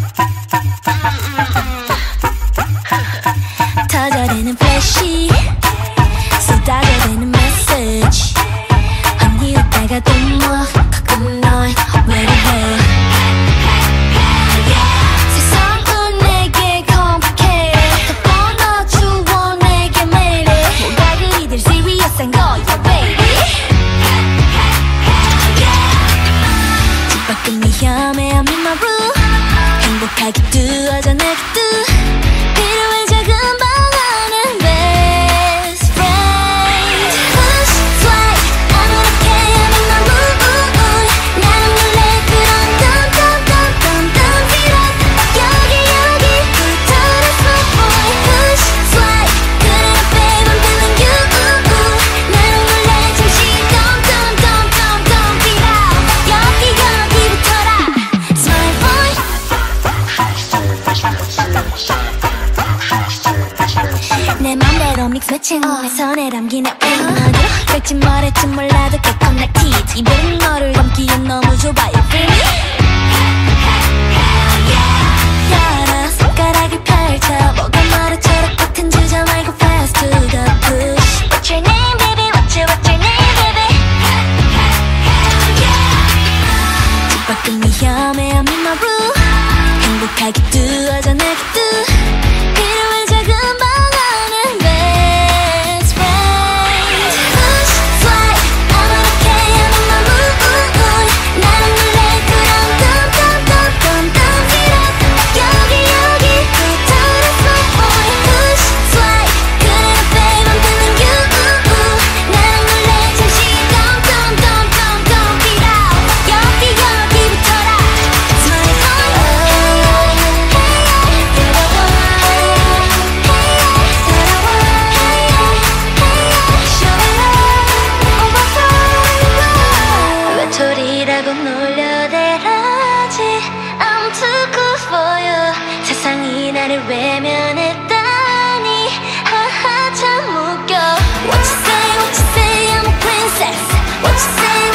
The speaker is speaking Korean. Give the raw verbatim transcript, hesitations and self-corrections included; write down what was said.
터져대는 플래시 쏟아져대는 메시지 언니 웃다가 또 뭐 가끔 널 외로워 세상은 내게 complicated 더 뻔하주워 내게 매일에 뭐가 그리들 serious한 거야 baby 집 밖은 위험해 I'm in my room 행복하게 두어져 내게 두 필요해 작은 방 안에 best friend Push flight I'm okay I'm in my mood 나는 몰래 그런 덤덤덤덤덤 빌어 여기 여기부터 That's my boy Push flight 그래 babe I'm feeling you 나는 몰래 잠시 덤덤덤덤덤 빌어 여기 여기부터라 It's my boy 내 맘대로 믹스 매칭 내 손에 담긴 내 웨이너로 될지 말할지 몰라도 깨끗한 내 티즈 이별은 너를 담기엔 너무 좁아 You feel me? 열어 손가락을 펼쳐 뭐가 말해 철학 같은 주저 말고 fast to the push What's your name baby? What's your, what's your name baby? 집 밖은 위험해 I'm in my room 행복하게 두어져 내게 두 필요해 작은 방 안에 best friend Push flight I'm okay I'm in my mood 나는 몰래 그런 덤덤덤덤덤 빌어 여기 여기부터 That's my boy Push flight 그래 babe I'm feeling you 나는 몰래 잠시 덤덤덤덤덤 빌어 여기 여기부터라 It's my boy 외톨이라고 놀려대라지 I'm too good for you 세상이 나를 외면했다니 하하 참 웃겨 What you say what you say I'm a princess What you say